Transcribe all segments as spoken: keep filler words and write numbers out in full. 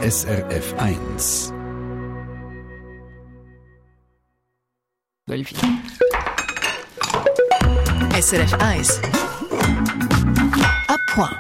S R F eins. S R F eins. À point.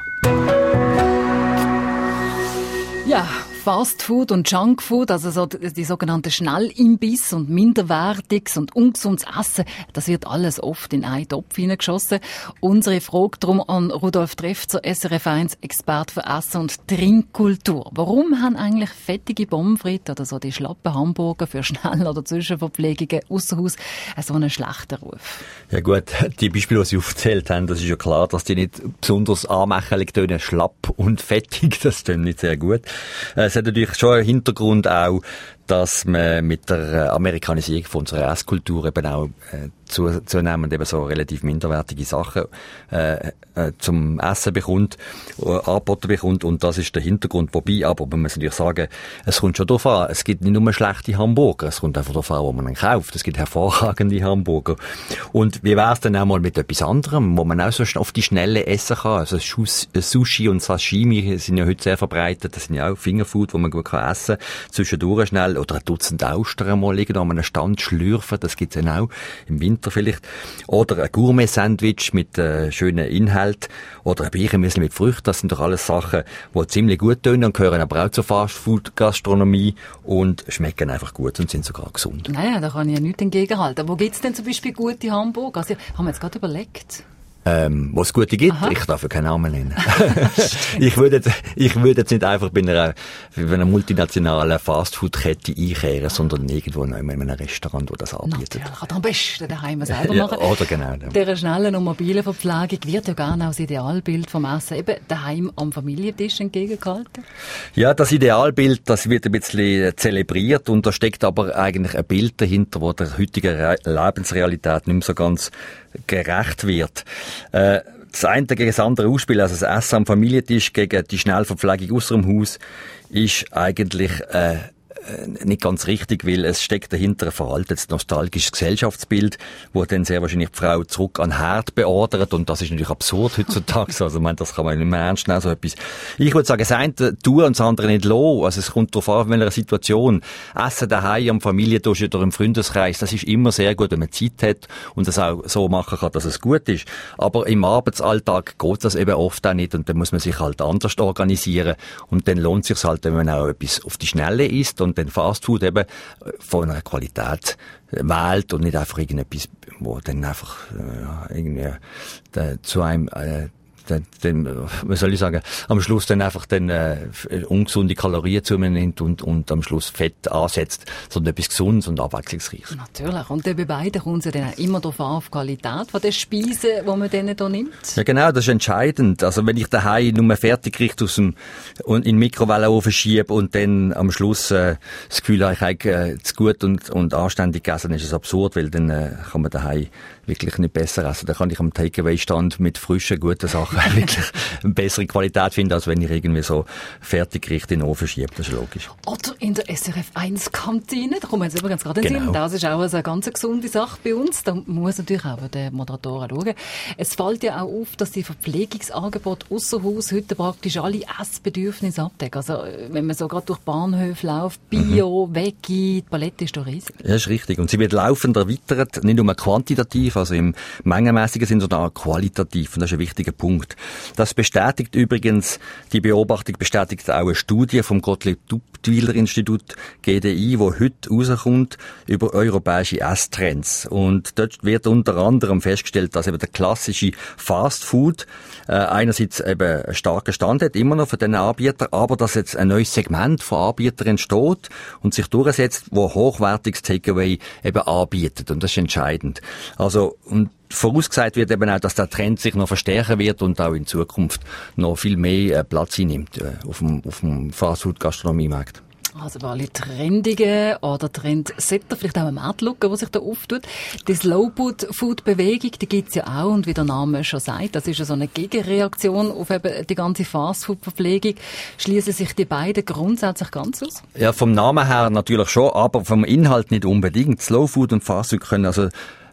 Ja, Fast Food und Junk Food, also so die sogenannten Schnellimbiss und minderwertiges und ungesundes Essen, das wird alles oft in einen Topf hineingeschossen. Unsere Frage darum an Rudolf Trefzer, S R F eins Experte für Essen und Trinkkultur. Warum haben eigentlich fettige Pommes frites oder so die schlappen Hamburger für Schnell- oder Zwischenverpflegungen ausser Haus so einen schlechten Ruf? Ja gut, die Beispiele, die Sie aufgezählt haben, das ist ja klar, dass die nicht besonders anmächelig tönen, schlapp und fettig, das tönt nicht sehr gut. Es hat natürlich schon einen Hintergrund auch, dass man mit der Amerikanisierung von unserer Esskultur eben auch äh, zu, zunehmend eben so relativ minderwertige Sachen äh, äh, zum Essen bekommt, äh, angeboten bekommt, und das ist der Hintergrund. Wobei, aber man muss natürlich sagen, es kommt schon darauf an, es gibt nicht nur schlechte Hamburger, es kommt einfach darauf an, wo man ihn kauft. Es gibt hervorragende Hamburger. Und wie wäre es denn auch mal mit etwas anderem, wo man auch so auf die Schnelle essen kann? Also Sushi und Sashimi sind ja heute sehr verbreitet, das sind ja auch Fingerfood, wo man gut kann essen kann, zwischendurch schnell. Oder ein Dutzend Austern mal irgendwo an einem Stand schlürfen, das gibt's ja auch, im Winter vielleicht. Oder ein Gourmet-Sandwich mit äh, schönen Inhalt. Oder ein Birchenmüsli mit Früchten, das sind doch alles Sachen, die ziemlich gut tönen und gehören aber auch zur Fast-Food-Gastronomie und schmecken einfach gut und sind sogar gesund. Naja, da kann ich ja nichts entgegenhalten. Wo gibt's denn zum Beispiel gute Hamburger? Also, haben wir jetzt gerade überlegt. Ähm, was es gute gibt, Aha. ich darf ja keinen Namen nennen. ich würde jetzt, ich würde jetzt nicht einfach bei einer, bei einer multinationalen Fastfood-Kette einkehren, sondern irgendwo in einem Restaurant, das das anbietet. Natürlich, oder am besten daheim selber Ja, machen. oder genau. Dieser schnellen und mobilen Verpflegung wird ja gerne als Idealbild vom Essen eben daheim am Familientisch entgegengehalten. Ja, das Idealbild, das wird ein bisschen zelebriert, und da steckt aber eigentlich ein Bild dahinter, wo der heutigen Re- Lebensrealität nicht mehr so ganz gerecht wird. Äh, das eine gegen das andere Ausspielen, also das Essen am Familientisch gegen die Schnellverpflegung ausser dem Haus, ist eigentlich äh, nicht ganz richtig, weil es steckt dahinter ein veraltetes, nostalgisches Gesellschaftsbild, wo dann sehr wahrscheinlich die Frau zurück an den Herd beordert, und das ist natürlich absurd heutzutage. Also, ich meine, das kann man nicht mehr ernst nehmen, so etwas. Ich würde sagen, das eine tun und das andere nicht lassen. Also, es kommt darauf an, in welcher Situation. Essen daheim am Familientisch oder im Freundeskreis, das ist immer sehr gut, wenn man Zeit hat und das auch so machen kann, dass es gut ist. Aber im Arbeitsalltag geht das eben oft auch nicht, und dann muss man sich halt anders organisieren, und dann lohnt es sich halt, wenn man auch etwas auf die Schnelle isst und den Fastfood eben von einer Qualität wählt und nicht einfach irgendetwas, wo dann einfach äh, irgendwie äh, zu einem äh, Den, den, was soll ich sagen, am Schluss dann einfach dann, äh, ungesunde Kalorien zu mir nimmt und, und am Schluss Fett ansetzt, sondern etwas Gesundes und Abwechslungsreiches. Natürlich. Und bei beiden kommt es ja dann auch immer darauf an, auf die Qualität von der Speisen, die man denen hier nimmt. Ja, genau, das ist entscheidend. Also, wenn ich daheim nur Fertiggericht aus dem, in den Mikrowellenofen schiebe und dann am Schluss, äh, das Gefühl habe, ich habe äh, zu gut und, und anständig gegessen, ist es absurd, weil dann, äh, kann man daheim wirklich nicht besser essen. Da kann ich am Takeaway-Stand mit frischen, guten Sachen wirklich eine bessere Qualität finden, als wenn ich irgendwie so Fertiggerichte in den Ofen schiebe. Das ist logisch. Oder in der S R F eins Kantine. Da kommen wir jetzt übrigens gerade in den Genau. Sinn. Das ist auch eine ganz gesunde Sache bei uns. Da muss natürlich auch der Moderator schauen. Es fällt ja auch auf, dass die Verpflegungsangebote ausser Haus heute praktisch alle Essbedürfnisse abdecken. Also, wenn man so gerade durch Bahnhöfe läuft, Bio, mhm. Veggie, die Palette ist doch riesig. Ja, ist richtig. Und sie wird laufend erweitert, nicht nur quantitativ, also im mengenmäßigen Sinn, sondern auch qualitativ. Und das ist ein wichtiger Punkt. Das bestätigt übrigens, die Beobachtung bestätigt auch eine Studie vom Gottlieb-Duttweiler-Institut G D I, wo heute rauskommt über europäische Esstrends. Und dort wird unter anderem festgestellt, dass eben der klassische Fast Food äh, einerseits eben einen starken Stand hat, immer noch für den Anbieter, aber dass jetzt ein neues Segment von Anbietern entsteht und sich durchsetzt, wo hochwertiges Takeaway eben anbietet. Und das ist entscheidend. Also, und vorausgesagt wird eben auch, dass der Trend sich noch verstärken wird und auch in Zukunft noch viel mehr Platz einnimmt äh, auf dem, auf dem Fast-Food-Gastronomiemarkt. Also bei alle Trendigen oder Trendsetter, vielleicht auch ein Marktlücke, die sich da auftut. Die Slow-Food-Bewegung, die gibt's ja auch, und wie der Name schon sagt, das ist ja so eine Gegenreaktion auf eben die ganze Fast-Food-Verpflegung. Schließen sich die beiden grundsätzlich ganz aus? Ja, vom Namen her natürlich schon, aber vom Inhalt nicht unbedingt. Slow-Food und Fast-Food können also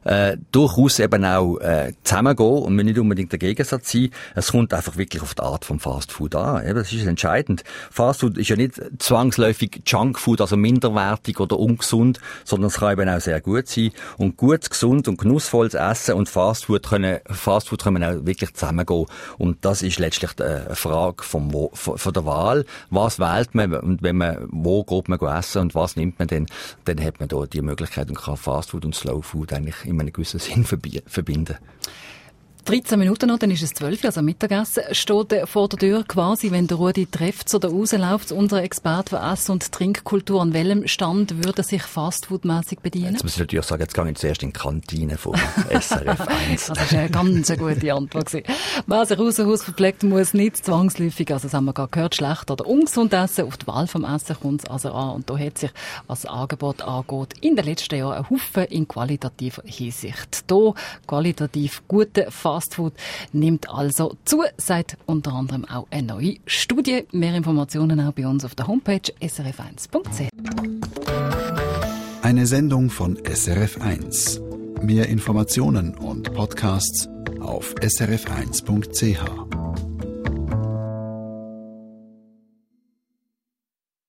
äh, durchaus eben auch äh, zusammengehen und wir nicht unbedingt der Gegensatz sein. Es kommt einfach wirklich auf die Art vom Fastfood an. Eben, das ist entscheidend. Fastfood ist ja nicht zwangsläufig Junkfood, also minderwertig oder ungesund, sondern es kann eben auch sehr gut sein. Und gutes, gesund und genussvolles Essen und Fastfood können, Fastfood können auch wirklich zusammengehen. Und das ist letztlich eine Frage vom, von der Wahl. Was wählt man und wenn man, wo geht man essen und was nimmt man denn, dann hat man da die Möglichkeit und kann Fastfood und Slowfood eigentlich in einem gewissen Sinn verbinden. dreizehn Minuten noch, dann ist es zwölf, also Mittagessen, steht vor der Tür quasi, wenn der Rudi trifft oder rausläuft, unser Experte für Essen- und Trinkkultur. An welchem Stand würde er sich fastfoodmässig bedienen? Jetzt muss ich natürlich sagen, jetzt gehe ich zuerst in die Kantine von S R F eins. Das war eine ganz gute Antwort gewesen. Wer sich aus dem Haus verpflegt, muss nicht zwangsläufig, also das haben wir gerade gehört, schlecht oder ungesund essen. Auf die Wahl vom Essen kommt es also an. Und da hat sich, was das Angebot angeht, in den letzten Jahren ein Haufen in qualitativer Hinsicht. Hier qualitativ gute Fastfood nimmt also zu, sagt unter anderem auch eine neue Studie. Mehr Informationen auch bei uns auf der Homepage s r f eins punkt c h. Eine Sendung von S R F eins. Mehr Informationen und Podcasts auf s r f eins punkt c h.